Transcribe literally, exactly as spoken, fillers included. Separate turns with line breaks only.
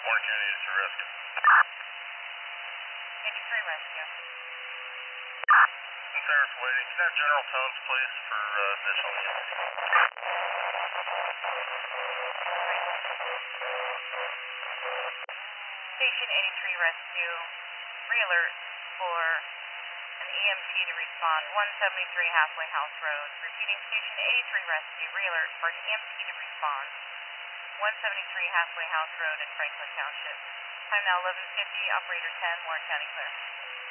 Warren County is to rescue.
eighty-three rescue.
Sarah's waiting. Can I have General Tones, please, for uh, initial E M T?
Station eighty-three rescue. Re-alert for an E M T to respond. one seventy-three Halfway House Road. Repeating, Station eighty-three rescue. Re-alert for an E M T to respond. one seventy-three Halfway House Road in Franklin Township. Time now eleven fifty. Operator ten, Warren County clear.